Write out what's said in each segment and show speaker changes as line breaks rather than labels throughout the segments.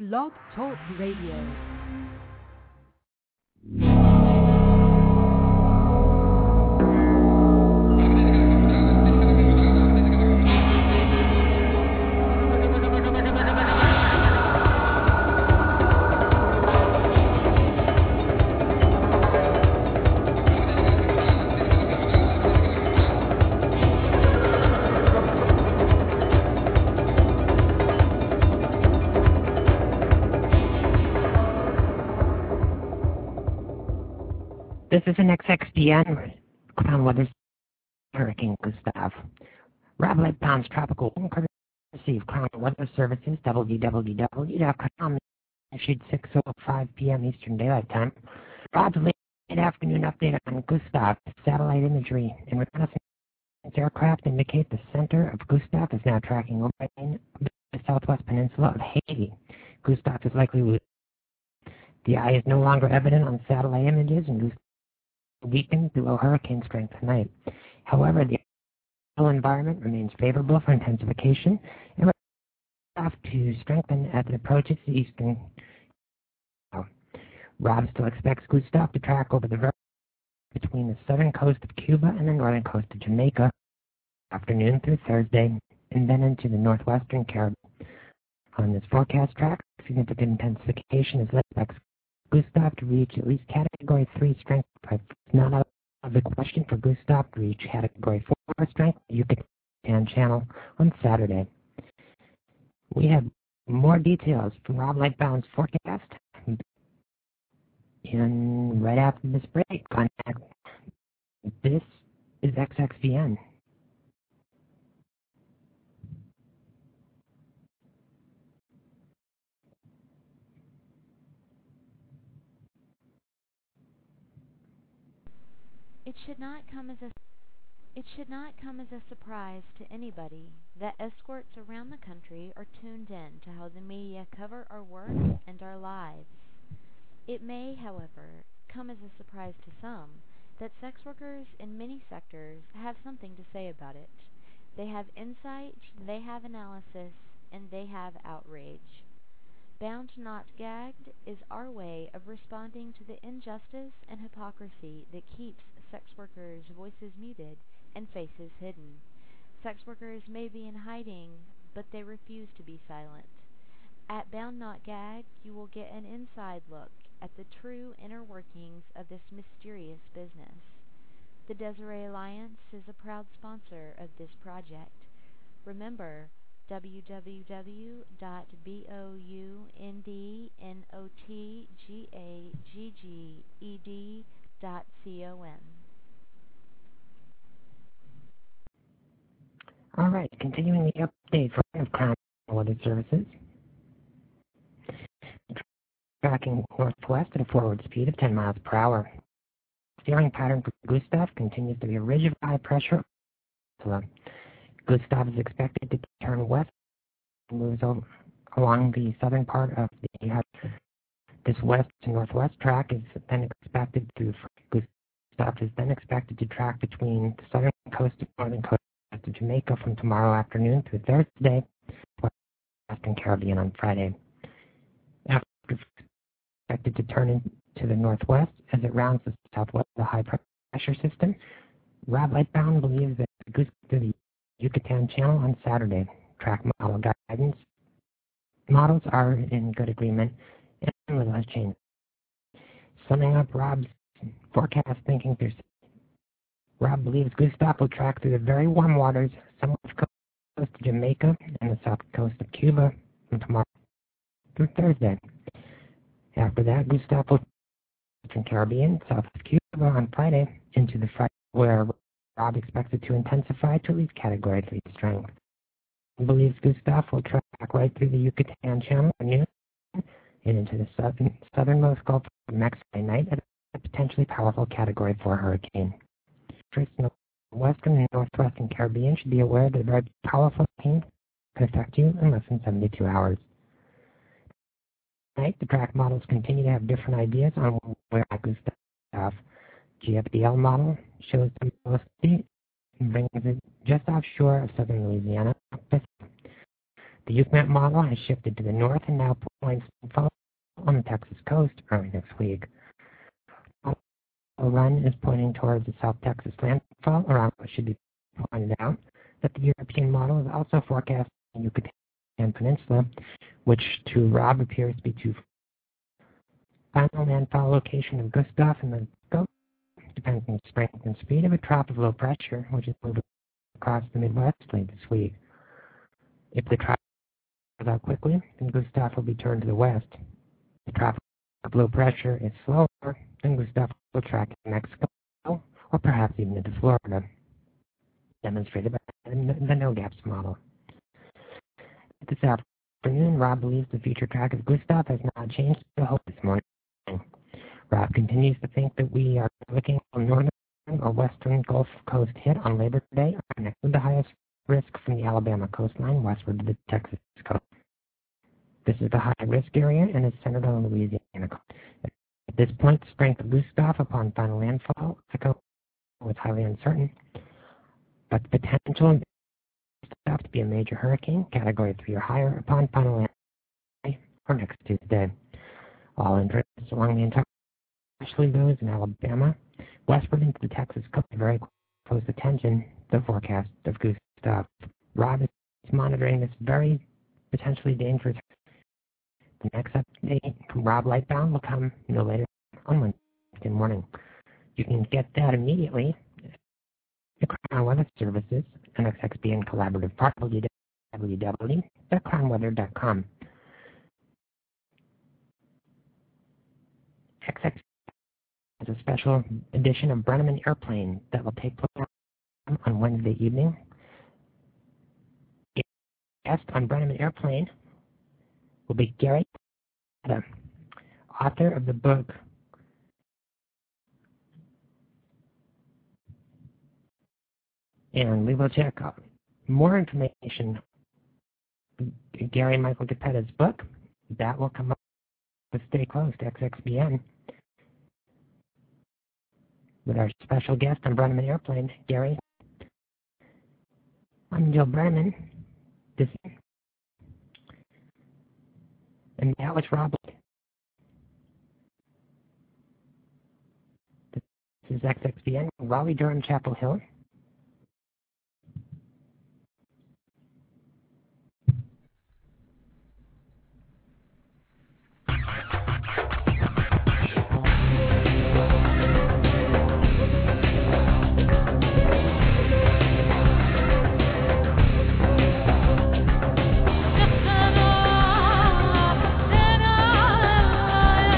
Blog Talk Radio.
This is an XXDN Crown Weather Hurricane Gustav. Rob Lightbound's tropical wind courtesy of Crown Weather Services, www.com, issued 6:05 p.m. Eastern Daylight Time. Rob's late afternoon update on Gustav. Satellite imagery and reconnaissance aircraft indicate the center of Gustav is now tracking over the southwest peninsula of Haiti. Gustav is likely losing. The eye is no longer evident on satellite images, and Gustav weakened below hurricane strength tonight. However, the environment remains favorable for intensification and will have to strengthen as it approaches the eastern. Rob still expects Gustav to track over the between the southern coast of Cuba and the northern coast of Jamaica afternoon through Thursday, and then into the northwestern Caribbean. On this forecast track, significant intensification is led by Gustav to reach at least Category 3 strength, but it's not out of the question for Gustav to reach Category 4 strength Yucatan Channel on Saturday. We have more details from Rob Lightbound's forecast, and right after this break, contact. This is XXDN.
It should not come as a surprise to anybody that escorts around the country are tuned in to how the media cover our work and our lives. It may, however, come as a surprise to some that sex workers in many sectors have something to say about it. They have insight, they have analysis, and they have outrage. Bound Not Gagged is our way of responding to the injustice and hypocrisy that keeps sex workers' voices muted and faces hidden. Sex workers may be in hiding, but they refuse to be silent. At Bound Not Gagged, you will get an inside look at the true inner workings of this mysterious business. The Desiree Alliance is a proud sponsor of this project. Remember, www.boundnotgagged.com.
All right, continuing the update from Crown Weather Services. Tracking northwest at a forward speed of 10 miles per hour. Steering pattern for Gustav continues to be a ridge of high pressure. Gustav is expected to turn west and moves along the southern part of the this west to northwest track is then expected to Gustav is then expected to track between the southern coast and northern coast of Jamaica from tomorrow afternoon through Thursday, western Caribbean on Friday. After expected to turn into the northwest as it rounds the southwest of the high pressure system. Rob Lightbound believes that it goes through the Yucatan Channel on Saturday. Track model guidance models are in good agreement and little has changed. Summing up Rob's forecast thinking, Rob believes Gustav will track through the very warm waters somewhat coast of Jamaica and the south coast of Cuba from tomorrow through Thursday. After that, Gustav will Western Caribbean, south of Cuba on Friday into the Friday, where Rob expects it to intensify to at least Category 3 strength. He believes Gustav will track right through the Yucatan Channel at noon and into the southernmost Gulf of Mexico night at a potentially powerful Category 4 hurricane. Troops in the western and northwestern Caribbean should be aware that a very powerful hurricane can affect you in less than 72 hours. Tonight, the track models continue to have different ideas on where Gustav. GFDL model shows the velocity and brings it just offshore of southern Louisiana. The The UCMAP model has shifted to the north and now points on the Texas coast early next week. A run is pointing towards the South Texas landfall, around what should be pointed out that the European model is also forecasting the Yucatan Peninsula, which to Rob appears to be too far. Final landfall location of Gustav and the scope depends on the strength and speed of a trough of low pressure, which is moving across the Midwest late this week. If the trough goes out quickly, then Gustav will be turned to the west. The trough of low pressure is slower, then Gustav will track to Mexico, or perhaps even into Florida, demonstrated by the no-gaps model. This afternoon, Rob believes the future track of Gustav has not changed to hope this morning. Rob continues to think that we are looking at northern or western Gulf Coast hit on Labor Day are connected to the highest risk from the Alabama coastline westward to the Texas coast. This is the high-risk area and is centered on the Louisiana coast. At this point, the strength of Gustav upon final landfall was highly uncertain, but the potential of Gustav to be a major hurricane, Category 3 or higher, upon final landfall or next Tuesday. All interests along the entire, especially those in Alabama, westward into the Texas coast, very close attention to the forecast of Gustav. Rob is monitoring this very potentially dangerous. The next update from Rob Lightbound will come no later on Wednesday morning. You can get that immediately at Crown Weather Services, NXXBN Collaborative Partner, www.crownweather.com. XX is a special edition of Brenneman Airplane that will take place on Wednesday evening. Guest on Brenneman Airplane will be Gary, the author of the book and we will check out more information. Gary Michael Capetta's book that will come up with Stay Close to XXBN with our special guest on Brenneman Airplane, Gary. I'm Joe Brenneman. And that was Rob. This is XXBN, Raleigh, Durham, Chapel Hill.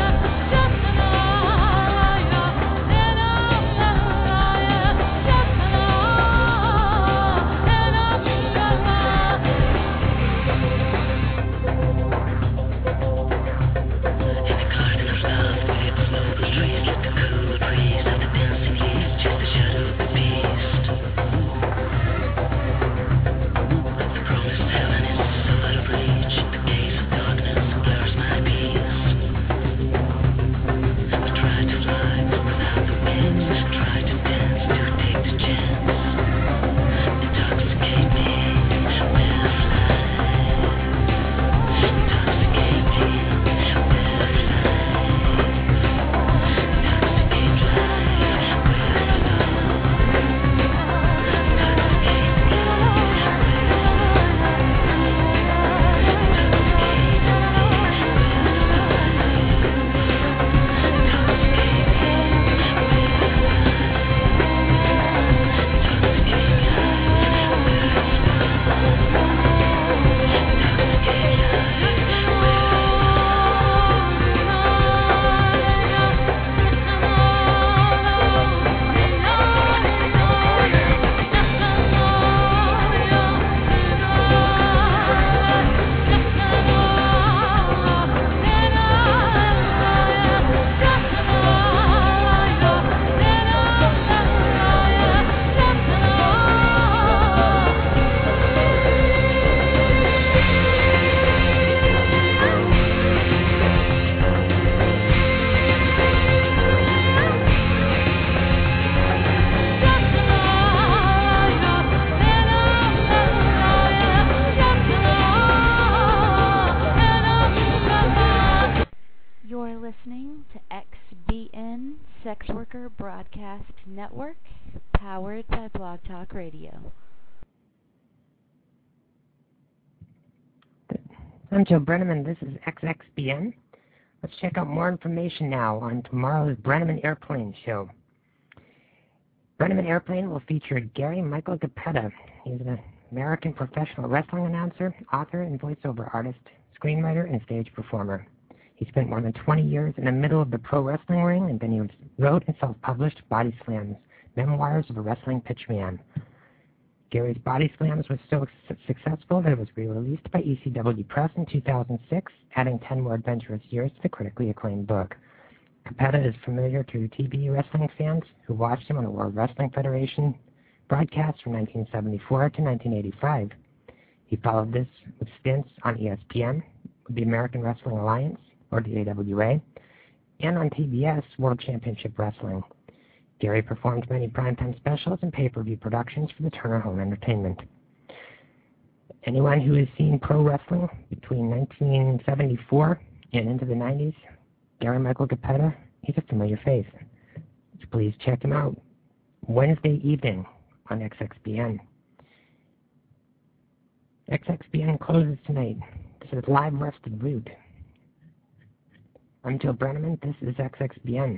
Just
listening to XBN Sex Worker Broadcast Network, powered by Blog Talk Radio.
I'm Joe Brenneman. This is XXBN. Let's check out more information now on tomorrow's Brenneman Airplane show. Brenneman Airplane will feature Gary Michael Cappetta. He's an American professional wrestling announcer, author, and voiceover artist, screenwriter, and stage performer. He spent more than 20 years in the middle of the pro wrestling ring, and then he wrote and self-published Body Slams, Memoirs of a Wrestling Pitchman. Gary's Body Slams was so successful that it was re-released by ECW Press in 2006, adding 10 more adventurous years to the critically acclaimed book. Cappetta is familiar to TV wrestling fans who watched him on the World Wrestling Federation broadcast from 1974 to 1985. He followed this with stints on ESPN, with the American Wrestling Alliance, or the AWA, and on TBS World Championship Wrestling. Gary performed many primetime specials and pay-per-view productions for the Turner Home Entertainment. Anyone who has seen pro wrestling between 1974 and into the 90s, Gary Michael Cappetta, he's a familiar face. So please check him out Wednesday evening on XXBN. XXBN closes tonight. This is Live Rusted Root. I'm Joe Brenneman. This is XXBN.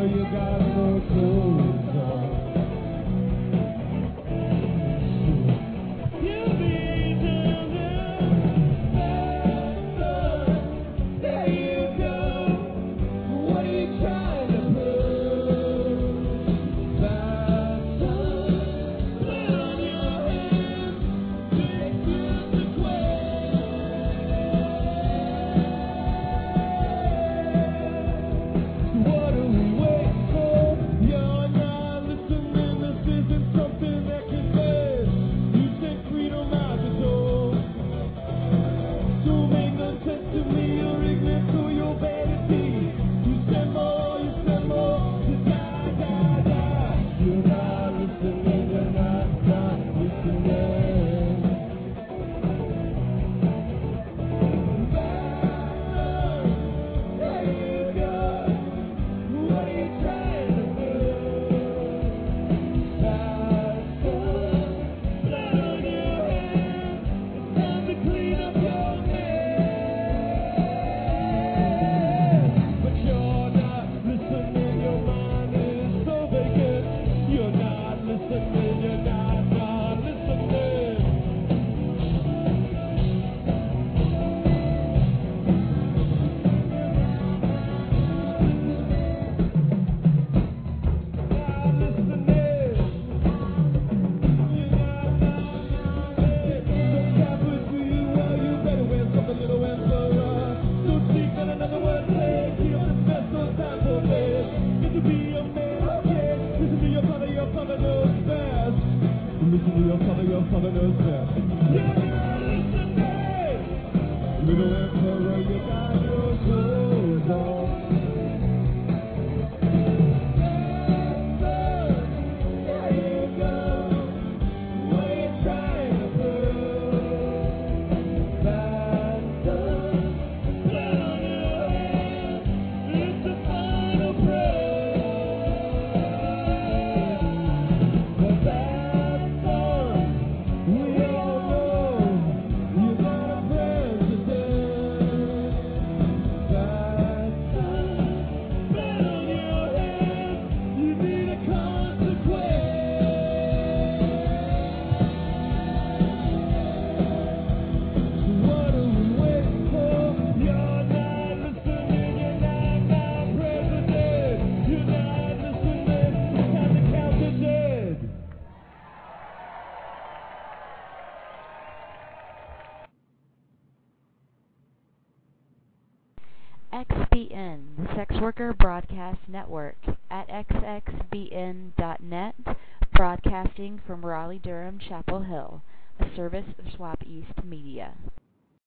Little emperor, you got your clothes on.
XBN, the Sex Worker Broadcast Network, at xxbn.net, broadcasting from Raleigh-Durham, Chapel Hill, a service of Swap East Media.